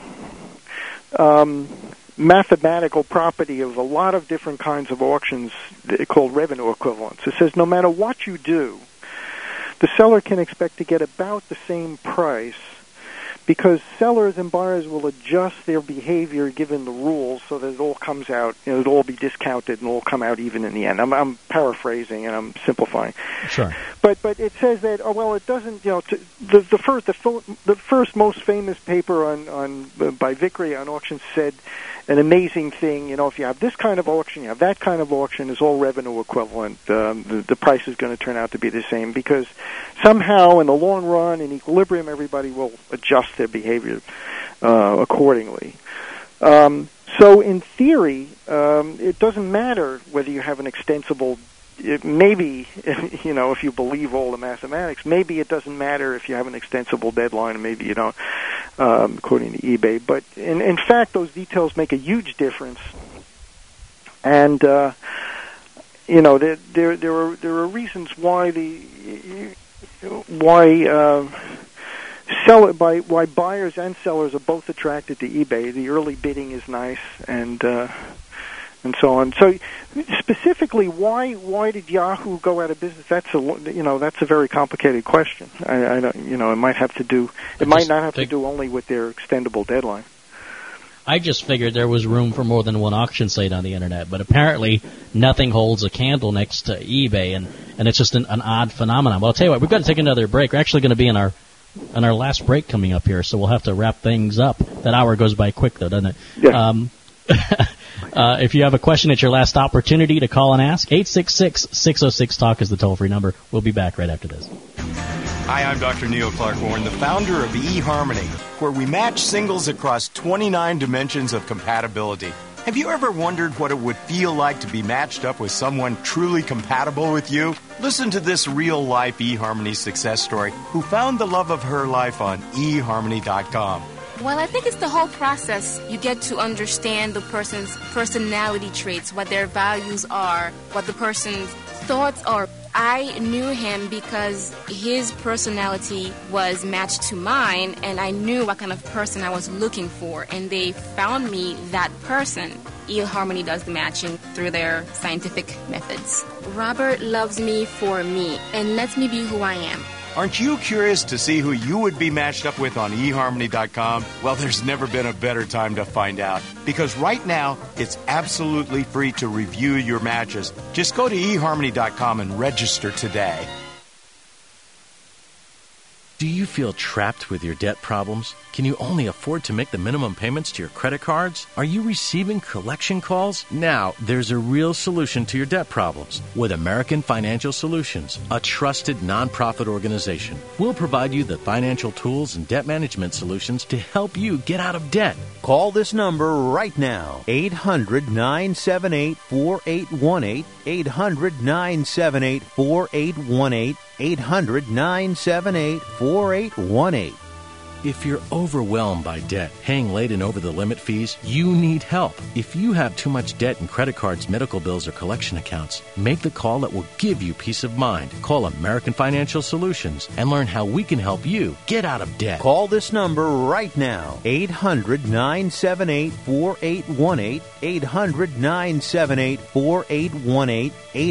mathematical property of a lot of different kinds of auctions called revenue equivalence. It says no matter what you do, the seller can expect to get about the same price, because sellers and buyers will adjust their behavior given the rules so that it all comes out, it'll all be discounted and it'll come out even in the end. I'm paraphrasing and I'm simplifying. Sure. But it says that, it doesn't, the first most famous paper by Vickery on auctions said an amazing thing, if you have this kind of auction, you have that kind of auction, is all revenue equivalent. The price is going to turn out to be the same, because somehow in the long run, in equilibrium, everybody will adjust their behavior accordingly. So in theory, it doesn't matter whether you have an extensible, maybe, if you believe all the mathematics, maybe it doesn't matter if you have an extensible deadline, and maybe you don't, according to eBay. But in fact, those details make a huge difference. And, there are reasons why why buyers and sellers are both attracted to eBay. The early bidding is nice, and so on. So specifically, why did Yahoo go out of business? That's a very complicated question. I don't, it might have to do. It might not have to do only with their extendable deadline. I just figured there was room for more than one auction site on the internet, but apparently nothing holds a candle next to eBay, and it's just an odd phenomenon. Well, I'll tell you what, we've got to take another break. We're actually going to be in our last break coming up here, so we'll have to wrap things up. That hour goes by quick, though, doesn't it? Yeah. If you have a question, it's your last opportunity to call and ask. 866-606-TALK is the toll-free number. We'll be back right after this. Hi, I'm Dr. Neil Clark Warren, the founder of eHarmony, where we match singles across 29 dimensions of compatibility. Have you ever wondered what it would feel like to be matched up with someone truly compatible with you? Listen to this real-life eHarmony success story, who found the love of her life on eHarmony.com. Well, I think it's the whole process. You get to understand the person's personality traits, what their values are, what the person's thoughts are. I knew him because his personality was matched to mine, and I knew what kind of person I was looking for, and they found me that person. eHarmony does the matching through their scientific methods. Robert loves me for me and lets me be who I am. Aren't you curious to see who you would be matched up with on eHarmony.com? Well, there's never been a better time to find out, because right now it's absolutely free to review your matches. Just go to eHarmony.com and register today. Do you feel trapped with your debt problems? Can you only afford to make the minimum payments to your credit cards? Are you receiving collection calls? Now, there's a real solution to your debt problems with American Financial Solutions, a trusted nonprofit organization. We'll provide you the financial tools and debt management solutions to help you get out of debt. Call this number right now, 800-978-4818, 800-978-4818, 800-978-4818. If you're overwhelmed by debt, paying late and over the limit fees, you need help. If you have too much debt in credit cards, medical bills, or collection accounts, make the call that will give you peace of mind. Call American Financial Solutions and learn how we can help you get out of debt. Call this number right now, 800-978-4818, 800-978-4818,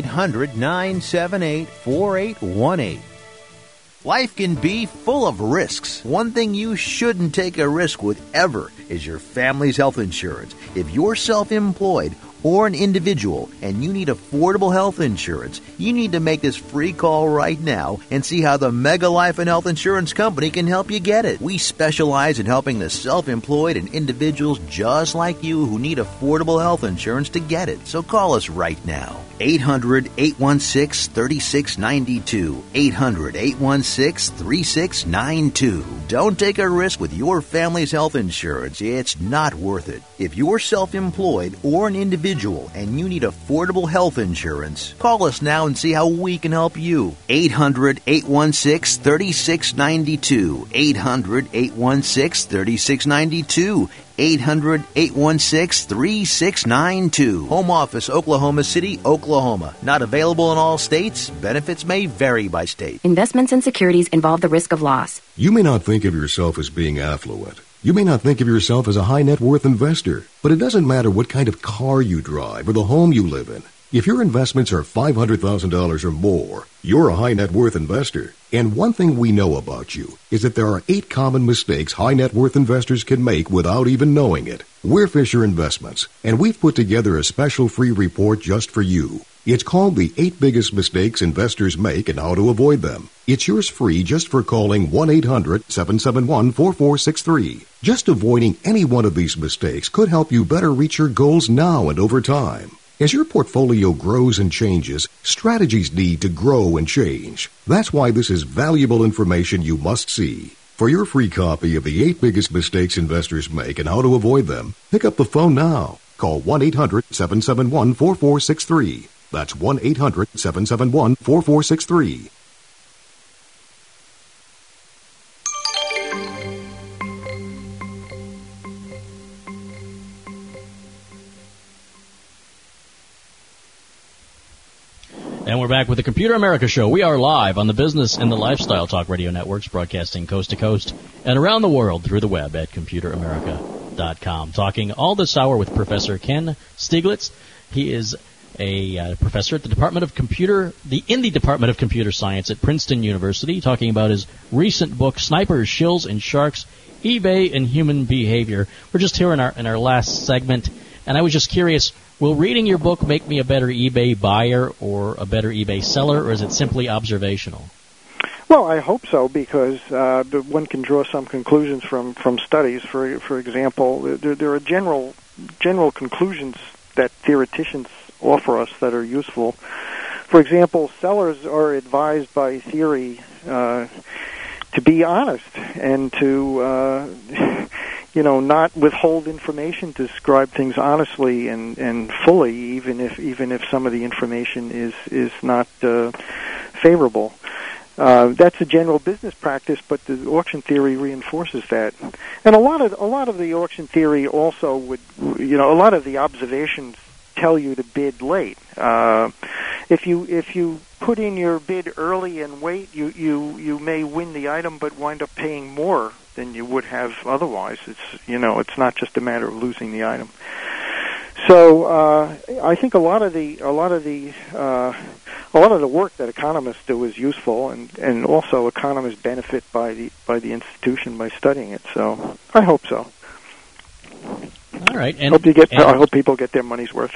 800-978-4818. Life can be full of risks. One thing you shouldn't take a risk with ever is your family's health insurance. If you're self-employed or an individual and you need affordable health insurance, you need to make this free call right now and see how the Mega Life and Health Insurance Company can help you get it. We specialize in helping the self-employed and individuals just like you who need affordable health insurance to get it. So call us right now. 800-816-3692. 800-816-3692. Don't take a risk with your family's health insurance. It's not worth it. If you're self-employed or an individual and you need affordable health insurance, call us now and see how we can help you. 800-816-3692. 800-816-3692. 800-816-3692. Home office, Oklahoma City, Oklahoma. Not available in all states. Benefits may vary by state. Investments and securities involve the risk of loss. You may not think of yourself as being affluent. You may not think of yourself as a high net worth investor. But it doesn't matter what kind of car you drive or the home you live in. If your investments are $500,000 or more, you're a high net worth investor. And one thing we know about you is that there are 8 common mistakes high net worth investors can make without even knowing it. We're Fisher Investments, and we've put together a special free report just for you. It's called The 8 Biggest Mistakes Investors Make and How to Avoid Them. It's yours free just for calling 1-800-771-4463. Just avoiding any one of these mistakes could help you better reach your goals now and over time. As your portfolio grows and changes, strategies need to grow and change. That's why this is valuable information you must see. For your free copy of The 8 Biggest Mistakes Investors Make and How to Avoid Them, pick up the phone now. Call 1-800-771-4463. That's 1-800-771-4463. And we're back with the Computer America Show. We are live on the Business and the Lifestyle Talk Radio Networks, broadcasting coast to coast and around the world through the web at ComputerAmerica.com. Talking all this hour with Professor Ken Stieglitz. He is a professor at the Department of Computer Science at Princeton University, talking about his recent book, Snipers, Shills, and Sharks, eBay and Human Behavior. We're just here in our last segment, and I was just curious, will reading your book make me a better eBay buyer or a better eBay seller, or is it simply observational? Well, I hope so, because one can draw some conclusions from studies. For example, there are general conclusions that theoreticians offer us that are useful. For example, sellers are advised by theory to be honest and to not withhold information, to describe things honestly and fully, even if some of the information is not favorable. That's a general business practice, but the auction theory reinforces that. And a lot of the auction theory also would, a lot of the observations tell you to bid late. if you put in your bid early and wait, you may win the item, but wind up paying more than you would have otherwise. It's not just a matter of losing the item. So I think a lot of the work that economists do is useful, and also economists benefit by the institution by studying it. So I hope so. All right, and I hope people get their money's worth.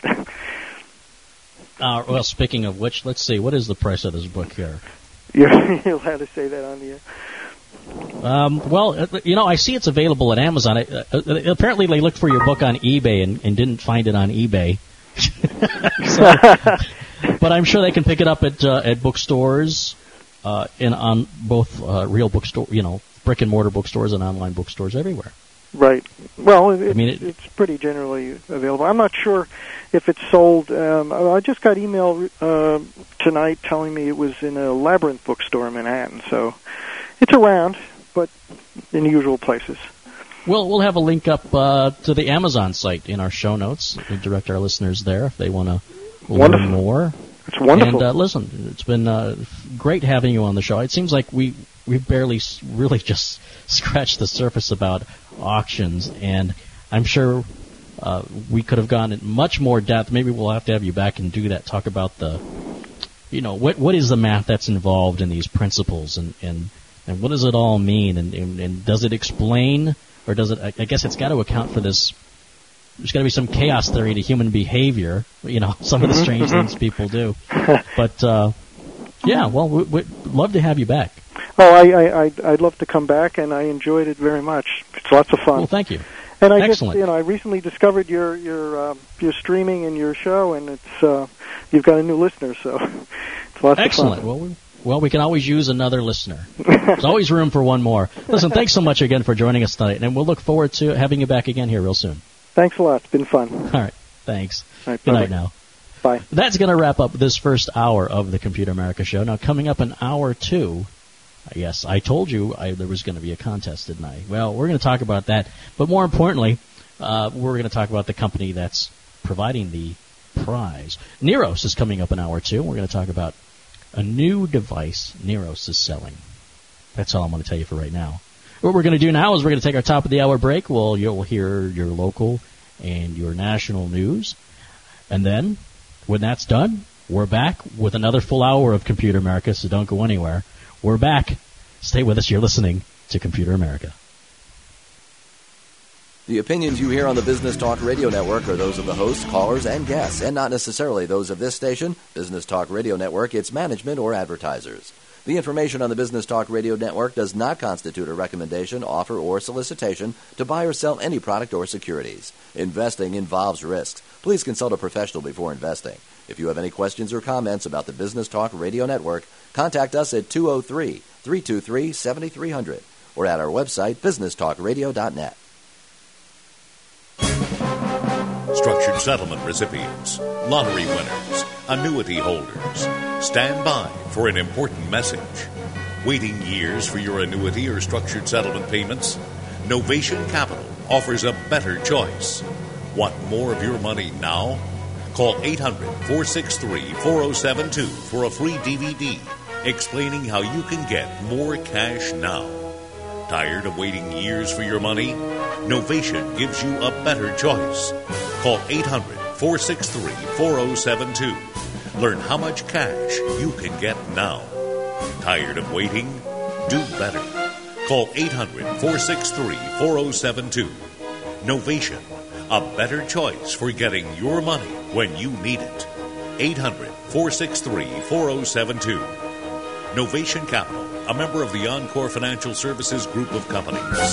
Well, speaking of which, let's see, what is the price of this book here? You're allowed to say that on the air. Well, I see it's available at Amazon. Apparently, they looked for your book on eBay and didn't find it on eBay. But I'm sure they can pick it up at bookstores, and on both real bookstore, brick and mortar bookstores and online bookstores everywhere. Right. Well, it's pretty generally available. I'm not sure if it's sold. I just got email tonight telling me it was in a Labyrinth bookstore in Manhattan. So it's around, but in the usual places. Well, we'll have a link up to the Amazon site in our show notes. We'll direct our listeners there if they want to learn more. It's wonderful. And listen, it's been great having you on the show. It seems like we've barely really just scratched the surface about auctions, and I'm sure we could have gone in much more depth. Maybe we'll have to have you back and do that. Talk about what is the math that's involved in these principles, and what does it all mean, and does it explain, or does it? I guess it's got to account for this. There's got to be some chaos theory to human behavior. Some of the strange things people do. But yeah, well, we'd love to have you back. Oh, I'd love to come back, and I enjoyed it very much. It's lots of fun. Well, thank you. And Excellent. I recently discovered your streaming and your show, and it's you've got a new listener, so it's lots Excellent. of fun. Well, we can always use another listener. There's always room for one more. Listen, thanks so much again for joining us tonight, and we'll look forward to having you back again here real soon. Thanks a lot. It's been fun. All right. Thanks. All right, Good night now. Bye. That's going to wrap up this first hour of the Computer America Show. Now, coming up in hour 2, yes, I told you there was going to be a contest, didn't I? Well, we're going to talk about that. But more importantly, we're going to talk about the company that's providing the prize. Neros is coming up in hour 2. We're going to talk about a new device Neros is selling. That's all I'm going to tell you for right now. What we're going to do now is we're going to take our top of the hour break. Well, you'll hear your local and your national news. And then, when that's done, we're back with another full hour of Computer America, so don't go anywhere. We're back. Stay with us. You're listening to Computer America. The opinions you hear on the Business Talk Radio Network are those of the hosts, callers, and guests, and not necessarily those of this station, Business Talk Radio Network, its management, or advertisers. The information on the Business Talk Radio Network does not constitute a recommendation, offer, or solicitation to buy or sell any product or securities. Investing involves risks. Please consult a professional before investing. If you have any questions or comments about the Business Talk Radio Network, contact us at 203-323-7300 or at our website, businesstalkradio.net. Structured settlement recipients, lottery winners, annuity holders. Stand by for an important message. Waiting years for your annuity or structured settlement payments? Novation Capital offers a better choice. Want more of your money now? Call 800-463-4072 for a free DVD explaining how you can get more cash now. Tired of waiting years for your money? Novation gives you a better choice. Call 800-463-4072. Learn how much cash you can get now. Tired of waiting? Do better. Call 800-463-4072. Novation, a better choice for getting your money when you need it. 800-463-4072. Novation Capital, a member of the Encore Financial Services Group of Companies.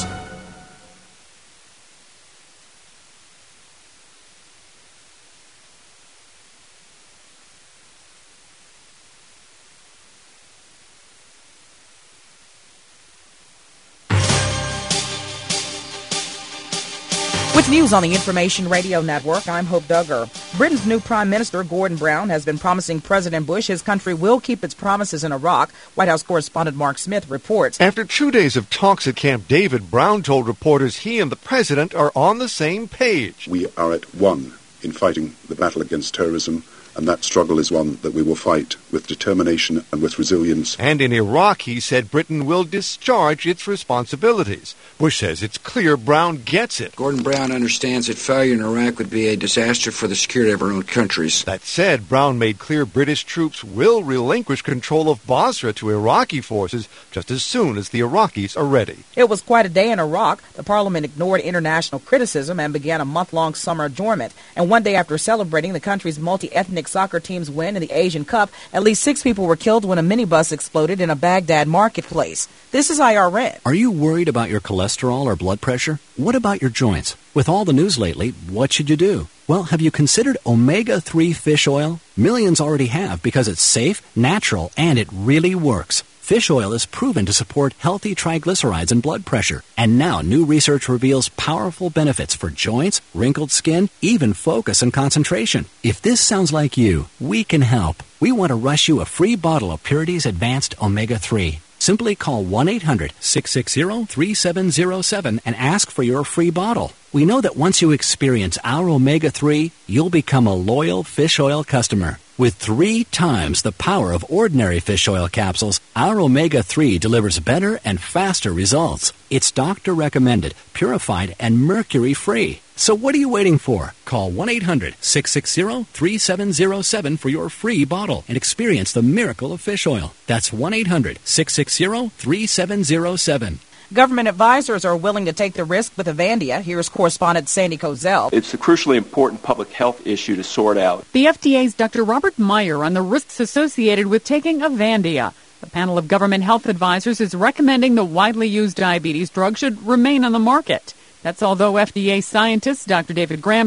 With news on the Information Radio Network, I'm Hope Duggar. Britain's new Prime Minister, Gordon Brown, has been promising President Bush his country will keep its promises in Iraq. White House correspondent Mark Smith reports. After 2 days of talks at Camp David, Brown told reporters he and the president are on the same page. We are at one in fighting the battle against terrorism, And that struggle is one that we will fight with determination and with resilience. And in Iraq, he said Britain will discharge its responsibilities. Bush says it's clear Brown gets it. Gordon Brown understands that failure in Iraq would be a disaster for the security of our own countries. That said, Brown made clear British troops will relinquish control of Basra to Iraqi forces just as soon as the Iraqis are ready. It was quite a day in Iraq. The parliament ignored international criticism and began a month-long summer adjournment. And one day after celebrating the country's multi-ethnic soccer team's win in the Asian Cup, at least 6 people were killed when a minibus exploded in a Baghdad marketplace. This is IRN. Are you worried about your cholesterol or blood pressure? What about your joints? With all the news lately, what should you do? Well, have you considered omega-3 fish oil? Millions already have because it's safe, natural, and it really works. Fish oil is proven to support healthy triglycerides and blood pressure. And now new research reveals powerful benefits for joints, wrinkled skin, even focus and concentration. If this sounds like you, we can help. We want to rush you a free bottle of Purity's Advanced Omega-3. Simply call 1-800-660-3707 and ask for your free bottle. We know that once you experience our Omega-3, you'll become a loyal fish oil customer. With 3 times the power of ordinary fish oil capsules, our Omega-3 delivers better and faster results. It's doctor-recommended, purified, and mercury-free. So what are you waiting for? Call 1-800-660-3707 for your free bottle and experience the miracle of fish oil. That's 1-800-660-3707. Government advisors are willing to take the risk with Avandia. Here's correspondent Sandy Kozel. It's a crucially important public health issue to sort out. The FDA's Dr. Robert Meyer on the risks associated with taking Avandia. The panel of government health advisors is recommending the widely used diabetes drug should remain on the market. That's although FDA scientist Dr. David Graham